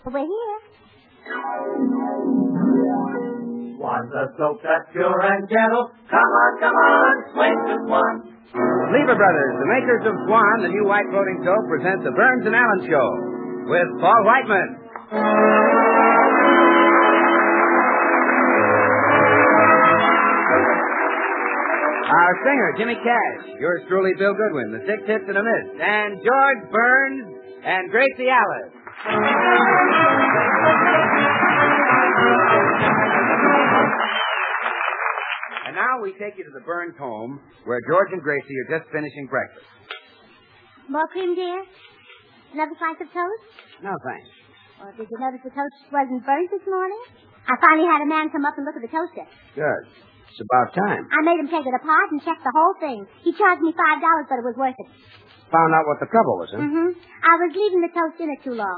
We're here. Want the soap that's pure and gentle? Come on, swing to Swan. Lever Brothers, the makers of Swan, the new white floating soap, present the Burns and Allen Show with Paul Whiteman. Our singer, Jimmy Cash. Yours truly, Bill Goodwin, the Six Hits and a Miss. And George Burns and Gracie Alice. And now we take you to the Burns home, where George and Gracie are just finishing breakfast. More cream, dear? Another slice of toast? No, thanks. Or did you notice the toast wasn't burnt this morning? I finally had a man come up and look at the toaster. Good. It's about time. I made him take it apart and check the whole thing. He charged me $5, but it was worth it. Found out what the trouble was, huh? Mm-hmm. I was leaving the toast in it too long.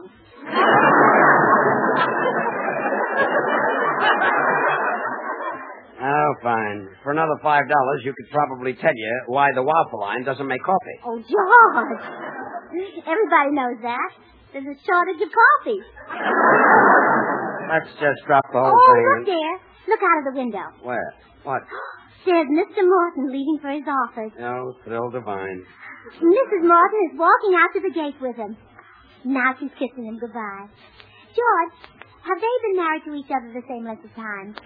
Oh, fine. For another $5, you could probably tell you why the waffle line doesn't make coffee. Oh, George. Everybody knows that. There's a shortage of coffee. Let's just drop the whole Oh, thing. look there. Look out of the window. Where? What? There's Mr. Morton leaving for his office. Oh, thrill divine. Mrs. Morton is walking out to the gate with him. Now she's kissing him goodbye. George, have they been married to each other the same length of time?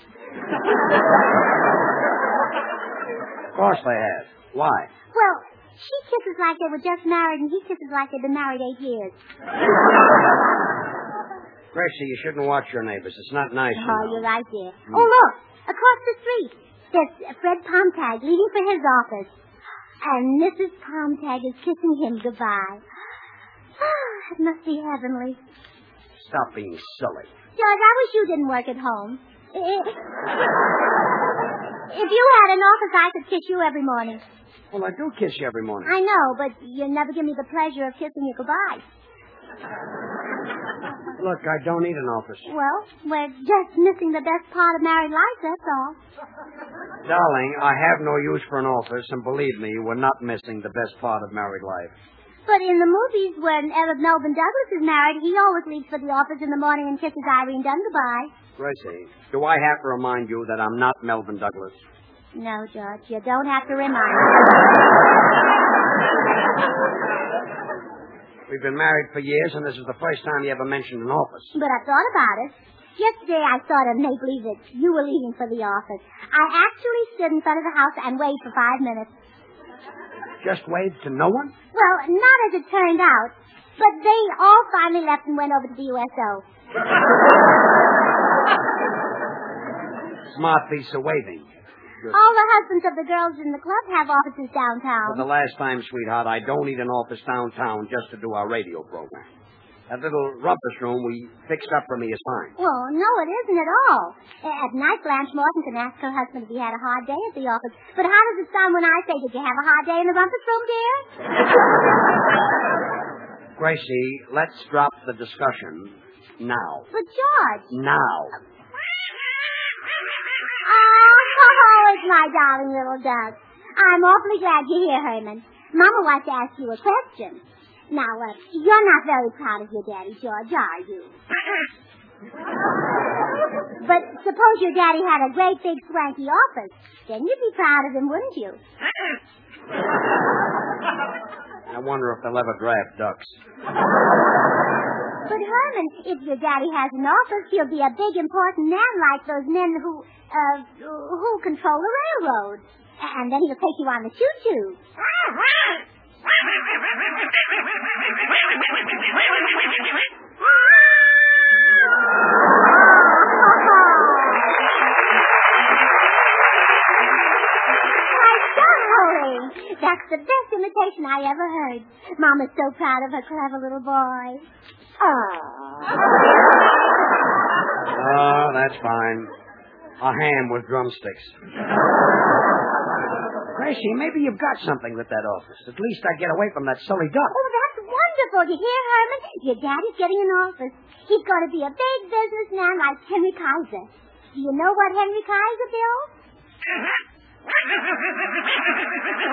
Of course they have. Why? Well, she kisses like they were just married, and he kisses like they've been married 8 years. Gracie, you shouldn't watch your neighbors. It's not nice. Oh, you're right, dear. Oh, look, across the street, there's Fred Pomtag leaving for his office. And Mrs. Pomtag is kissing him goodbye. It must be heavenly. Stop being silly. George, I wish you didn't work at home. If you had an office, I could kiss you every morning. Well, I do kiss you every morning. I know, but you never give me the pleasure of kissing you goodbye. Look, I don't need an office. Well, we're just missing the best part of married life, that's all. Darling, I have no use for an office, and believe me, we're not missing the best part of married life. But in the movies, when Melvin Douglas is married, he always leaves for the office in the morning and kisses Irene Dunn goodbye. Gracie, do I have to remind you that I'm not Melvin Douglas? No, George, you don't have to remind me. We've been married for years, and this is the first time you ever mentioned an office. But I thought about it. Yesterday, I thought of make believe that you were leaving for the office. I actually stood in front of the house and waved for 5 minutes. Just waved to no one? Well, not as it turned out, but they all finally left and went over to the USO. Smart piece of waving. Good. All the husbands of the girls in the club have offices downtown. For the last time, sweetheart, I don't need an office downtown just to do our radio program. That little rumpus room we fixed up for me is fine. Well, no, it isn't at all. At night, Blanche Morton can ask her husband if he had a hard day at the office. But how does it sound when I say, did you have a hard day in the rumpus room, dear? Gracie, let's drop the discussion now. But, George. Now. Oh, it's my darling little duck. I'm awfully glad you're here, Herman. Mama wants to ask you a question. Now, you're not very proud of your daddy, George, are you? But suppose your daddy had a great big swanky office. Then you'd be proud of him, wouldn't you? I wonder if they'll ever draft ducks. But, Herman, if your daddy has an office, he'll be a big, important man like those men who control the railroad. And then he'll take you on the choo-choo. That's the best imitation I ever heard. Mama's so proud of her clever little boy. Oh, that's fine. A ham with drumsticks. Gracie, maybe you've got something with that office. At least I get away from that silly duck. Oh, that's wonderful. You hear, Herman? Your daddy's getting an office. He's going to be a big businessman like Henry Kaiser. Do you know what Henry Kaiser built?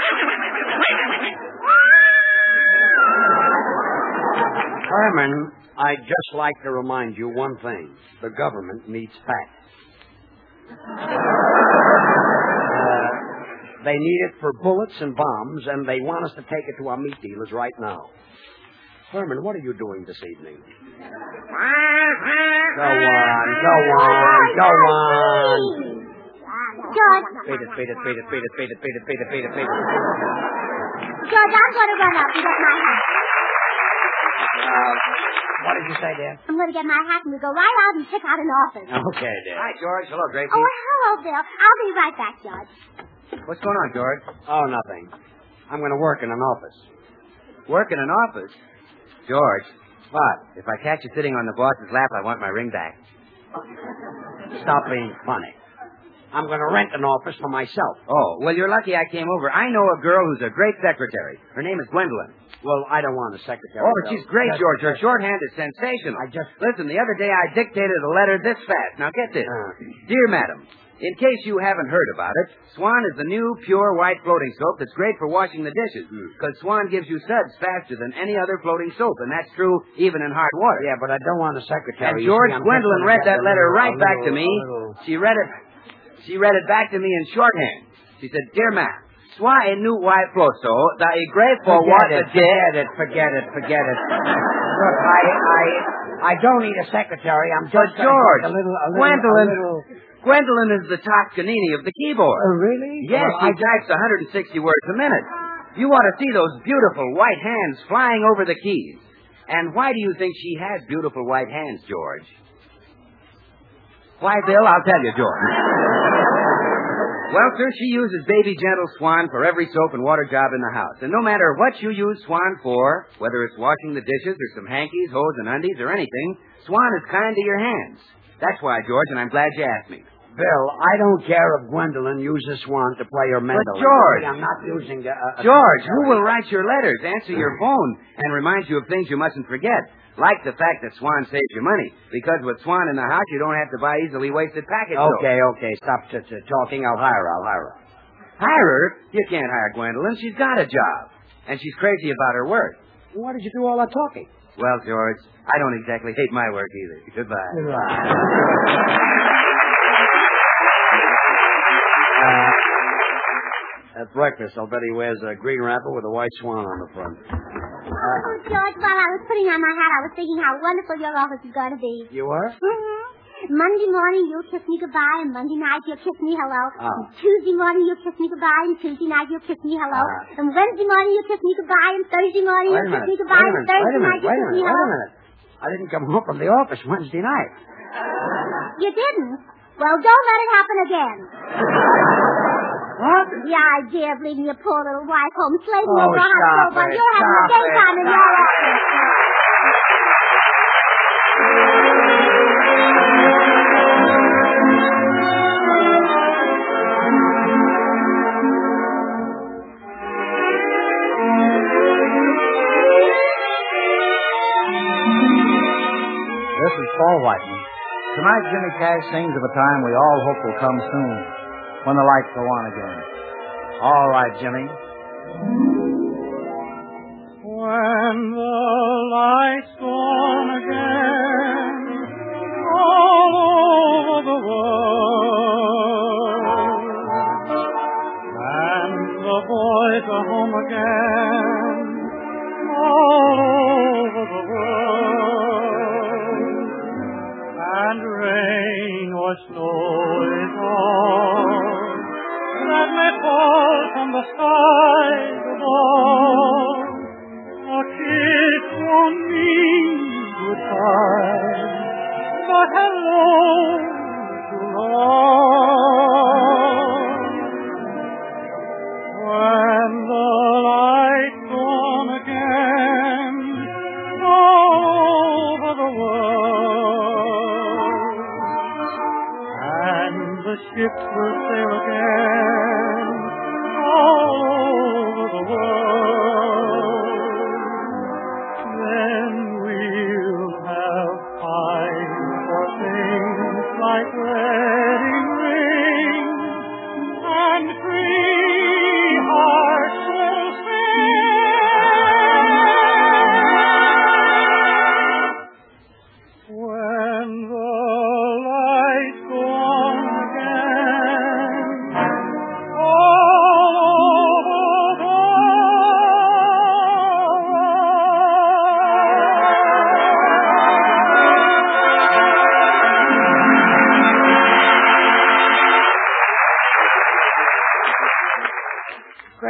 Herman, I'd just like to remind you one thing. The government needs facts. They need it for bullets and bombs, and they want us to take it to our meat dealers right now. Herman, what are you doing this evening? Go on. George. Beat it. George, I'm going to run up and get my hat. What did you say, dear? I'm going to get my hat and we'll go right out and check out an office. Okay, dear. Hi, George. Hello, Gracie. Oh, hello, Bill. I'll be right back, George. What's going on, George? Oh, nothing. I'm going to work in an office. Work in an office? George. What? If I catch you sitting on the boss's lap, I want my ring back. Stop being funny. I'm going to rent an office for myself. Oh, well, you're lucky I came over. I know a girl who's a great secretary. Her name is Gwendolyn. Well, I don't want a secretary. Oh, but she's great, George. Her shorthand is sensational. Listen, the other day I dictated a letter this fast. Now, get this. Dear Madam, in case you haven't heard about it, Swan is the new pure white floating soap that's great for washing the dishes. Because Swan gives you suds faster than any other floating soap, and that's true even in hard water. Yeah, but I don't want a secretary. And George, Gwendolyn read that letter right back to me. She read it back to me in shorthand. She said, Dear Ma'am, Swan a new white float soap that is great for water. Forget it. Look, I don't need a secretary. I'm just George, Gwendolyn. Gwendolyn is the Toscanini of the keyboard. Oh, really? Yes, she types 160 words a minute. You ought to see those beautiful white hands flying over the keys. And why do you think she has beautiful white hands, George? Why, Bill, I'll tell you, George. Well, sir, she uses Baby Gentle Swan for every soap and water job in the house. And no matter what you use Swan for, whether it's washing the dishes or some hankies, hose, and undies or anything, Swan is kind to your hands. That's why, George, and I'm glad you asked me. Bill, I don't care if Gwendolyn uses Swan to play her mandolin. But, George... I'm not using George, who will write your letters, answer your phone, and remind you of things you mustn't forget? Like the fact that Swan saves you money. Because with Swan in the house, you don't have to buy easily wasted package soap. Okay. Stop talking. I'll hire her. Hire her? You can't hire Gwendolyn. She's got a job. And she's crazy about her work. Why did you do all that talking? Well, George, I don't exactly hate my work either. Goodbye. At breakfast, I'll bet he wears a green wrapper with a white swan on the front. Oh, George, while I was putting on my hat, I was thinking how wonderful your office is going to be. You were? Mm-hmm. Monday morning, you'll kiss me goodbye, and Monday night, you'll kiss me hello. Oh. And Tuesday morning, you'll kiss me goodbye, and Tuesday night, you'll kiss me hello. And Wednesday morning, you'll kiss me goodbye, and Thursday morning, you'll kiss me goodbye, and Thursday night, you'll kiss me hello. Wait a minute. I didn't come home from the office Wednesday night. You didn't? Well, don't let it happen again. What? The idea of leaving your poor little wife home slaving Oh, over hot stop soap while it, you're having a stop daytime in it. your office. This is Paul Whiteman. Tonight, Jimmy Cash sings of a time we all hope will come soon, when the lights go on again. All right, Jimmy. When the lights go on again, all over the world, and the boys are home again, all over the world, and rain or snow is all that may fall from the skies above. A kiss won't mean goodbye, but hello to love. When the lights go on again, all over the world, and the ships will sail again, all over the world, then we'll have time for things like wedding rings, and free hearts will sing.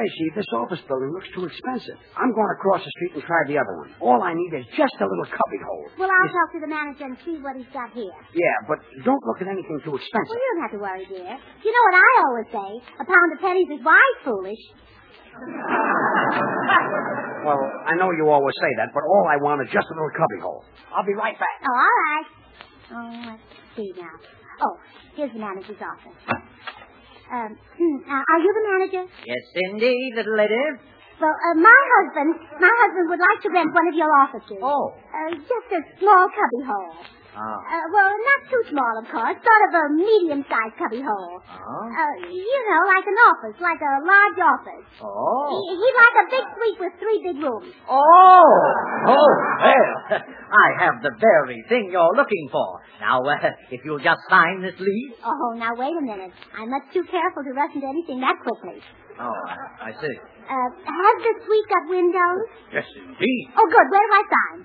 Gracie, this office building looks too expensive. I'm going across the street and try the other one. All I need is just a little cubby hole. Well, I'll talk to the manager and see what he's got here. Yeah, but don't look at anything too expensive. Well, you don't have to worry, dear. You know what I always say? A pound of pennies is wise foolish. Well, I know you always say that, but all I want is just a little cubby hole. I'll be right back. Oh, all right. Oh, let's see now. Oh, here's the manager's office. Are you the manager? Yes, indeed, little lady. Well, my husband would like to rent one of your offices. Oh. Just a small cubby hole. Oh. Well, not too small, of course. Sort of a medium-sized cubby hole. Oh. You know, like an office, like a large office. Oh. He'd like a big suite with 3 big rooms. Oh, well, I have the very thing you're looking for. Now, if you'll just sign this lease. Oh, now, wait a minute. I'm much too careful to rush into anything that quickly. Oh, I see. Has the suite got windows? Yes, indeed. Oh, good. Where do I sign?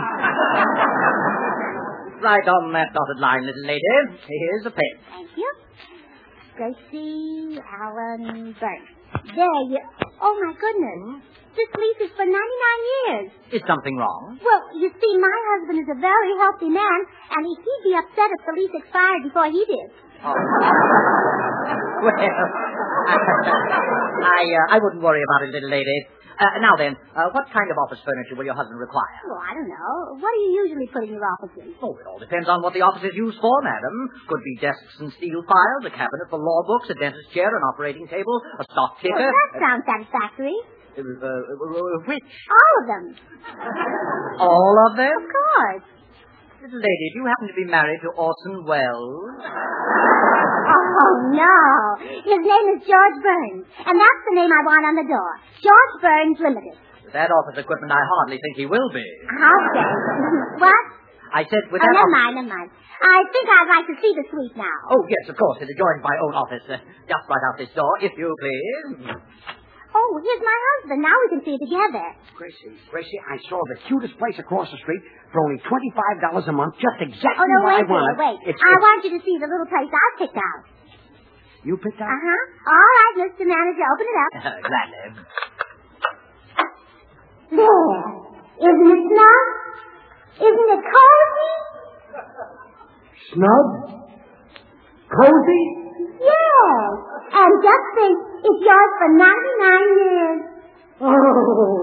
Right on that dotted line, little lady. Here's a pen. Thank you. Gracie Allen Burns. There you... Oh, my goodness. This lease is for 99 years. Is something wrong? Well, you see, my husband is a very healthy man, and he'd be upset if the lease expired before he did. Oh. Well, I wouldn't worry about it, little lady. Now then, what kind of office furniture will your husband require? Well, I don't know. What do you usually put in your office in? Oh, it all depends on what the office is used for, madam. Could be desks and steel files, a cabinet for law books, a dentist's chair, an operating table, a stock ticker. Well, that sounds satisfactory. Which? All of them. All of them? Of course. Little lady, do you happen to be married to Orson Welles? Oh, no. His name is George Burns, and that's the name I want on the door. George Burns Limited. With that office equipment, I hardly think he will be. How dare you? What? I said with Oh, that never office... mind. I think I'd like to see the suite now. Oh, yes, of course. It adjoins my own office. Just right out this door, if you please. Oh, here's my husband. Now we can see it together. Gracie, I saw the cutest place across the street for only $25 a month, just exactly Oh, no, what I wait, wanted. wait. I want you to see the little place I picked out. You picked out? Uh-huh. All right, Mr. Manager, open it up. Gladly. There. Isn't it snug? Isn't it cozy? Snug? Cozy? Yes. And just think, it's yours for 99 years. Oh.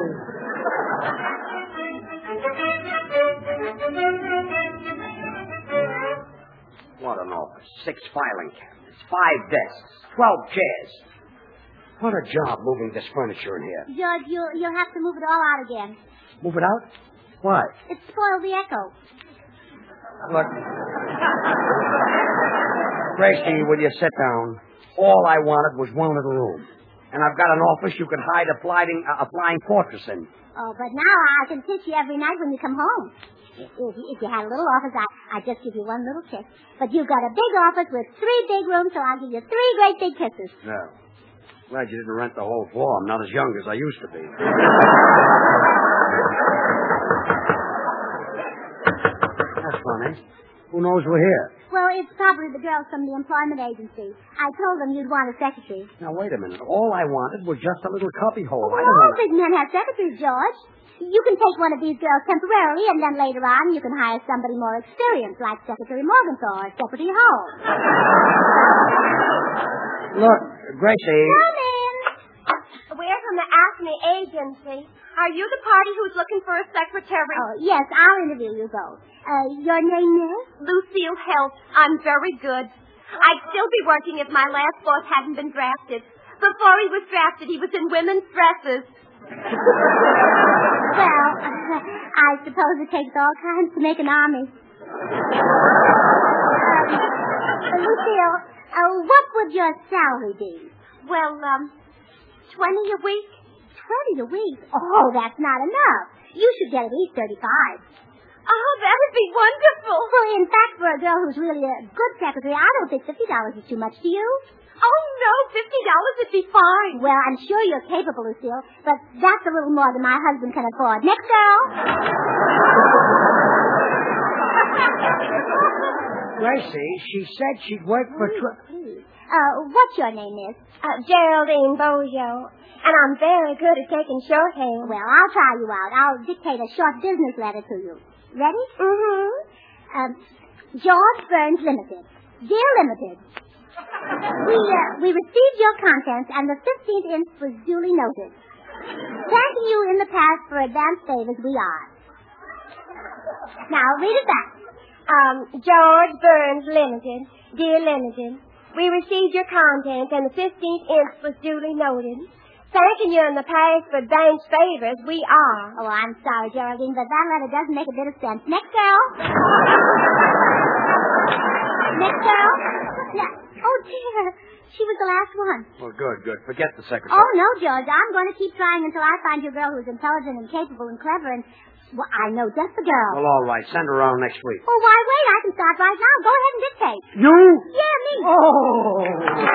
What an office. 6 filing cabinets, 5 desks, 12 chairs. What a job moving this furniture in here. George, you'll have to move it all out again. Move it out? Why? It spoiled the echo. Look. Gracie, will you sit down? All I wanted was one little room. And I've got an office you can hide a flying fortress in. Oh, but now I can kiss you every night when you come home. If you had a little office, I'd just give you one little kiss. But you've got a big office with 3 big rooms, so I'll give you 3 great big kisses. No. Glad you didn't rent the whole floor. I'm not as young as I used to be. That's funny. Who knows we're here? Well, it's probably the girls from the employment agency. I told them you'd want a secretary. Now, wait a minute. All I wanted was just a little cubby hole. Well, I don't all know. big men have secretaries, George. You can take one of these girls temporarily, and then later on you can hire somebody more experienced, like Secretary Morgenthau or Secretary Hull. Look, Gracie. Come in. We're from the Acme Agency. Are you the party who's looking for a secretary? Oh, yes, I'll interview you both. Your name is? Lucille Helt. I'm very good. I'd still be working if my last boss hadn't been drafted. Before he was drafted, he was in women's dresses. Well, I suppose it takes all kinds to make an army. Lucille, what would your salary be? Well, 20 a week. 20 a week? Oh, that's not enough. You should get at least 35. Oh, that would be wonderful. Well, in fact, for a girl who's really a good secretary, I don't think $50 is too much to you. Oh, no, $50 would be fine. Well, I'm sure you're capable, Lucille, but that's a little more than my husband can afford. Next girl. Gracie, she said she'd work for... Please. What's your name, miss? Geraldine Bojo. And I'm very good at taking shorthand. Well, I'll try you out. I'll dictate a short business letter to you. Ready? Mm-hmm. George Burns Limited. Dear Limited, we received your contents and the 15th inch was duly noted. Thanking you in the past for advanced favors, we are. Now, read it back. George Burns Limited. Dear Limited, we received your contents and the 15th inch was duly noted. Thanking you in the past for advanced favors, we are. Oh, I'm sorry, Geraldine, but that letter doesn't make a bit of sense. Next girl. Next girl. Yeah. Oh, dear. She was the last one. Well, good. Forget the secretary. Oh, no, George. I'm going to keep trying until I find you a girl who's intelligent and capable and clever and... Well, I know just the girl. Well, all right. Send her around next week. Oh, why wait? I can start right now. Go ahead and dictate. You? Yeah, me. Oh.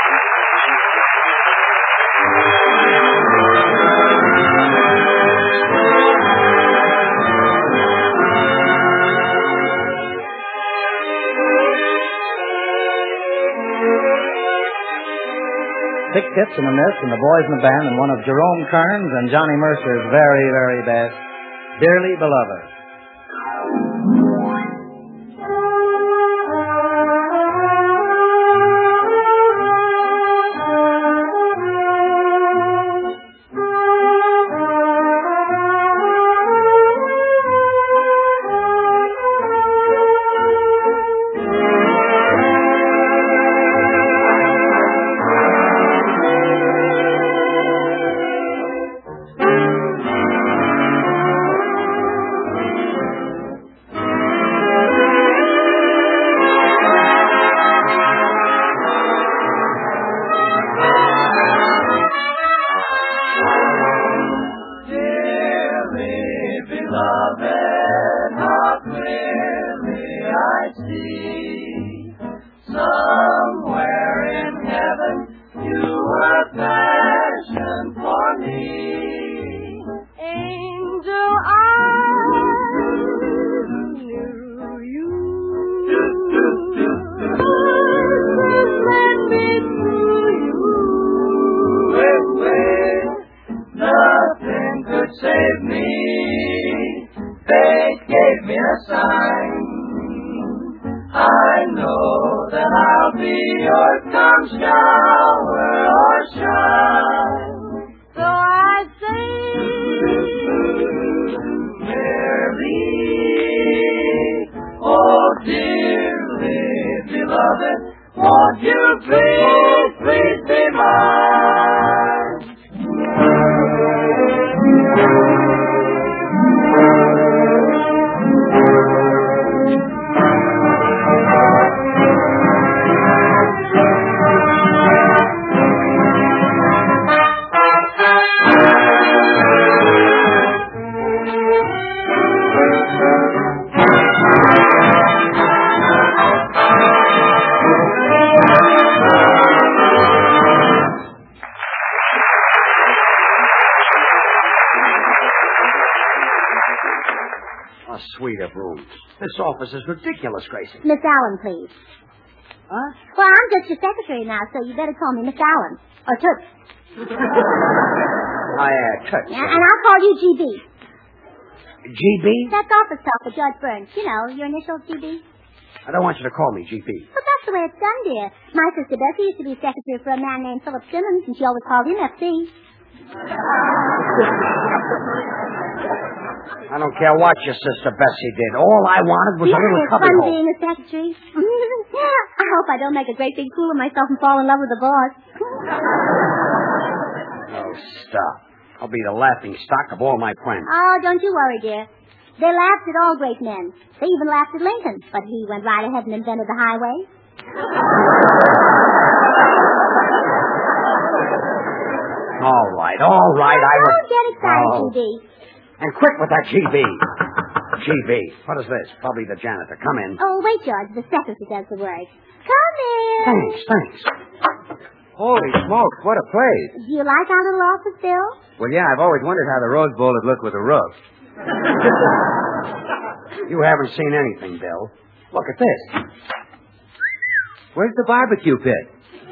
Dick Pitts and the Miss and the Boys in the Band and one of Jerome Kern's and Johnny Mercer's very, very best, Dearly Beloved. Save me, fate gave me a sign. I know that I'll be yours come shower or shine. So I say, dearly, oh dearly beloved, won't you please, please be mine? A suite of rooms. This office is ridiculous, Gracie. Miss Allen, please. Huh? Well, I'm just your secretary now, so you better call me Miss Allen. Or Toots. Toots. Yeah, and I'll call you GB. GB? That's office talk for George Burns. You know, your initials, GB. I don't want you to call me GB. But that's the way it's done, dear. My sister Bessie used to be secretary for a man named Philip Simmons, and she always called him FC. I don't care what your sister Bessie did. All I wanted was a little it's cubby fun hole. being a secretary. I hope I don't make a great big fool of myself and fall in love with the boss. Oh, stop. I'll be the laughing stock of all my friends. Oh, don't you worry, dear. They laughed at all great men. They even laughed at Lincoln, but he went right ahead and invented the highway. All right. Don't get excited, GB. And quick with that GB. GB. What is this? Probably the janitor. Come in. Oh, wait, George. The secretary does the work. Come in. Thanks. Holy smokes, what a place. Do you like our little office, Bill? Well, yeah, I've always wondered how the Rose Bowl would look with a roof. You haven't seen anything, Bill. Look at this. Where's the barbecue pit?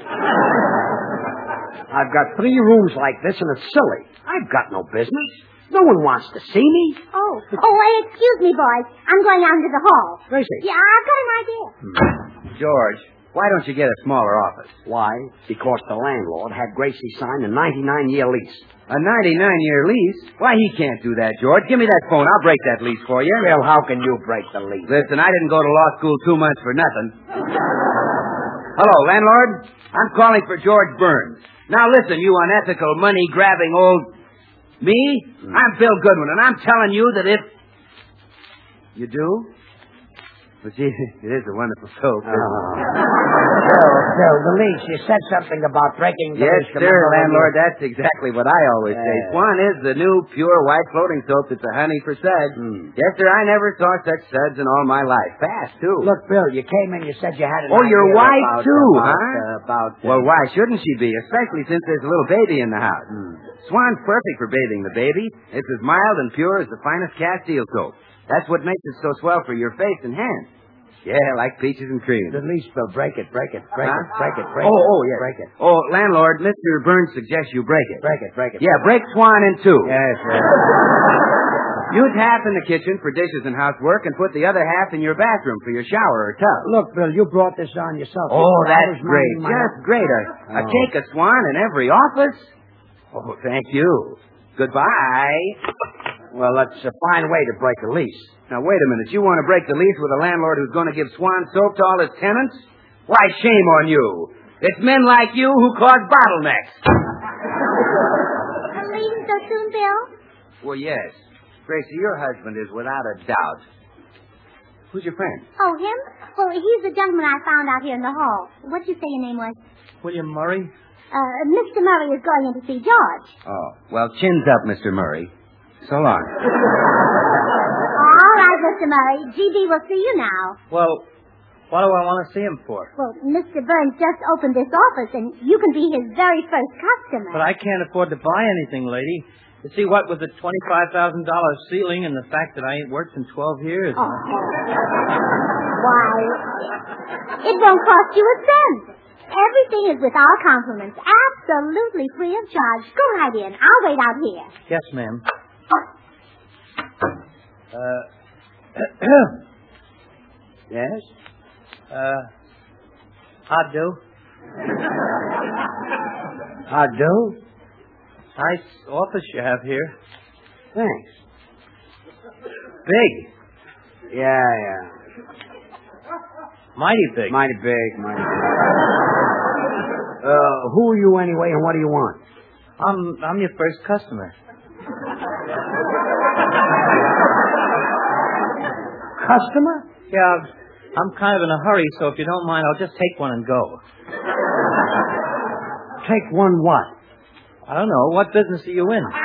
I've got 3 rooms like this, and it's silly. I've got no business. No one wants to see me. Oh, excuse me, boys. I'm going out into the hall. Gracie. Yeah, I've got an idea. George, why don't you get a smaller office? Why? Because the landlord had Gracie sign a 99-year lease. A 99-year lease? Why, he can't do that, George. Give me that phone. I'll break that lease for you. Bill, how can you break the lease? Listen, I didn't go to law school 2 months for nothing. Hello, landlord. I'm calling for George Burns. Now, listen, you unethical, money-grabbing old... Me? I'm Bill Goodwin, and I'm telling you that if... You do? Well, gee, it is a wonderful soap, isn't it? Bill, the lease. You said something about breaking the Yes, lease. sir, landlord. That's exactly what I always say. Swan is the new pure white floating soap that's a honey for suds. Yes, sir, I never saw such suds in all my life. Fast, too. Look, Bill, you came in, you said you had an Oh, your idea wife, about, too, huh? Well, why shouldn't she be? Especially since there's a little baby in the house. Swan's perfect for bathing the baby. It's as mild and pure as the finest Castile soap. That's what makes it so swell for your face and hands. Yeah, like peaches and cream. The lease, Bill. Break it. Huh? Break it. Oh, yes. Break it. Oh, landlord, Mr. Burns suggests you break it. Break it. Yeah, break Swan in 2. Yes. Use half in the kitchen for dishes and housework and put the other half in your bathroom for your shower or tub. Look, Bill, you brought this on yourself. Oh, that's great. Just great. A cake of Swan in every office? Oh, thank you. Goodbye. Well, that's a fine way to break a lease. Now, wait a minute. You want to break the lease with a landlord who's going to give Swan soap to all his tenants? Why, shame on you. It's men like you who cause bottlenecks. Are leaving so soon, Bill? Well, yes. Gracie, your husband is without a doubt. Who's your friend? Oh, him? Well, he's the gentleman I found out here in the hall. What'd you say your name was? William Murray? Mr. Murray is going in to see George. Oh, well, chins up, Mr. Murray. So long. All right, Mr. Murray. GB will see you now. Well, what do I want to see him for? Well, Mr. Burns just opened this office, and you can be his very first customer. But I can't afford to buy anything, lady. You see, what with the $25,000 ceiling and the fact that I ain't worked in 12 years. Oh. Why, it won't cost you a cent. Everything is with our compliments. Absolutely free of charge. Go right in. I'll wait out here. Yes, ma'am. Yes? How'd do? How'd do? Nice office you have here. Thanks. Big. Yeah. Mighty big. Mighty big. Who are you anyway, and what do you want? I'm your first customer. Customer? Yeah, I'm kind of in a hurry, so if you don't mind, I'll just take one and go. Take one what? I don't know. What business are you in?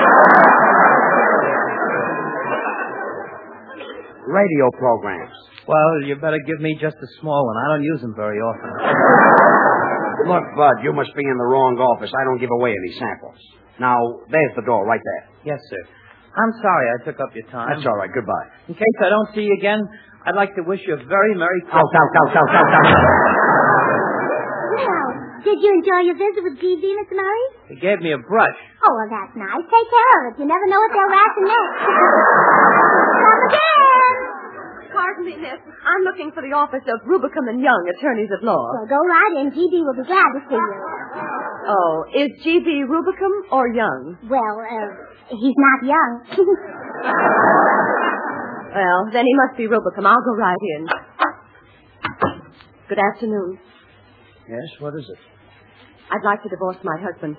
Radio programs. Well, you better give me just a small one. I don't use them very often. Look, Bud, you must be in the wrong office. I don't give away any samples. Now, there's the door right there. Yes, sir. I'm sorry I took up your time. That's all right. Goodbye. In case I don't see you again, I'd like to wish you a very Merry Christmas. Out. Well, did you enjoy your visit with GB, Mr. Murray? He gave me a brush. Oh, well, that's nice. Take care of it. You never know what they'll rat next. Come again. Pardon me, miss. I'm looking for the office of Rubicam and Young, attorneys at law. Well, go right in. GB will be glad to see you. Oh, is GB Rubicam or Young? Well, he's not young. Well, then he must be Rubicam. I'll go right in. Good afternoon. Yes, what is it? I'd like to divorce my husband.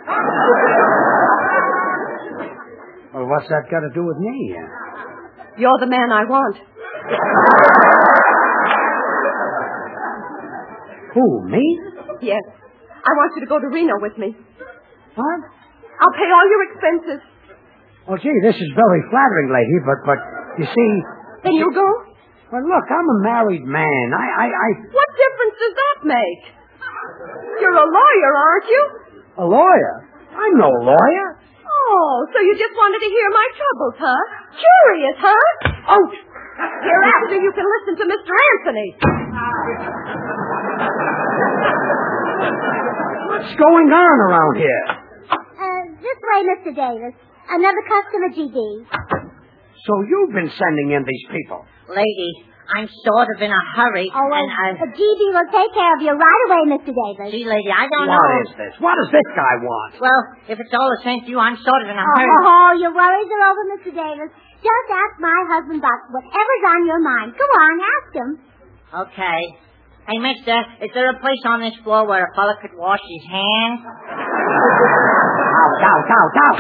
Well, what's that got to do with me? You're the man I want. Who, me? Yes. I want you to go to Reno with me. What? I'll pay all your expenses. Oh, gee, this is very flattering, lady, but you see... Then you'll go? Well, look, I'm a married man. What difference does that make? You're a lawyer, aren't you? A lawyer? I'm no lawyer. Oh, so you just wanted to hear my troubles, huh? Curious, huh? Ouch! Hereafter you can listen to Mr. Anthony. What's going on around here? This way, Mr. Davis. Another customer, GB. So you've been sending in these people? Lady, I'm sort of in a hurry. GB will take care of you right away, Mr. Davis. See, lady, I don't know. What is this? What does this guy want? Well, if it's all the same to you, I'm sort of in a hurry. Oh, your worries are over, Mr. Davis. Just ask my husband about whatever's on your mind. Go on, ask him. Okay. Hey, mister, is there a place on this floor where a fella could wash his hands? Out.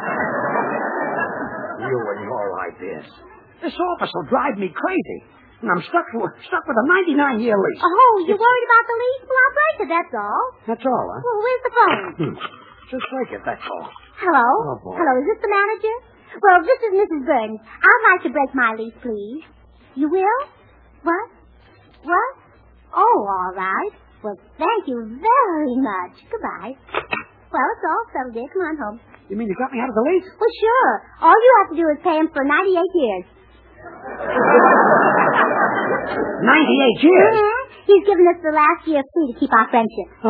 You and your ideas. This office will drive me crazy. And I'm stuck with a 99-year lease. Oh, you're worried about the lease? Well, I'll break it, that's all. That's all, huh? Well, where's the phone? Just break it, that's all. Hello? Oh, boy. Hello, is this the manager? Well, this is Mrs. Burns. I'd like to break my lease, please. You will? What? Oh, all right. Well, thank you very much. Goodbye. Well, it's all settled, dear. Come on home. You mean you got me out of the lease? Well, sure. All you have to do is pay him for 98 years. 98 years? Mm-hmm. He's given us the last year free to keep our friendship. Oh.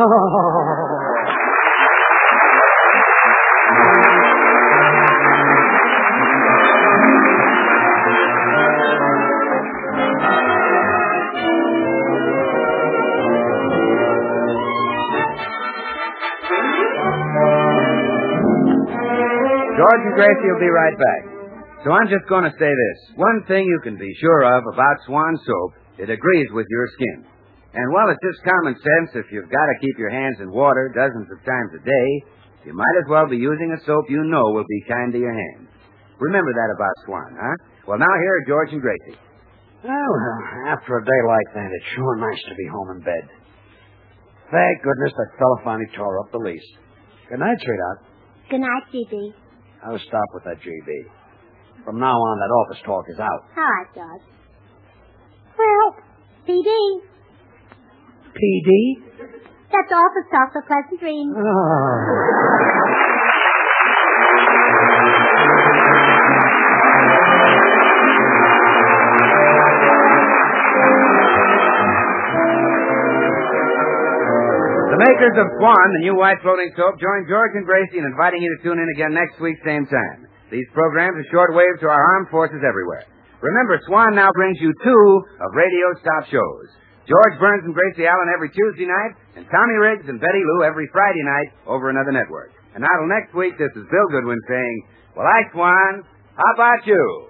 George and Gracie will be right back. So I'm just going to say this. One thing you can be sure of about Swan soap, it agrees with your skin. And while it's just common sense, if you've got to keep your hands in water dozens of times a day, you might as well be using a soap you know will be kind to your hands. Remember that about Swan, huh? Well, now here are George and Gracie. Well, after a day like that, it's sure nice to be home in bed. Thank goodness that fella finally tore up the lease. Good night, sweetheart. Good night, GB. I'll stop with that, GB. From now on, that office talk is out. All right, George. Well, PD. PD? That's office talk for pleasant dreams. The makers of Swan, the new white floating soap, join George and Gracie in inviting you to tune in again next week, same time. These programs are shortwave to our armed forces everywhere. Remember, Swan now brings you 2 of radio's top shows. George Burns and Gracie Allen every Tuesday night, and Tommy Riggs and Betty Lou every Friday night over another network. And now till next week, this is Bill Goodwin saying, well, I, Swan, how about you?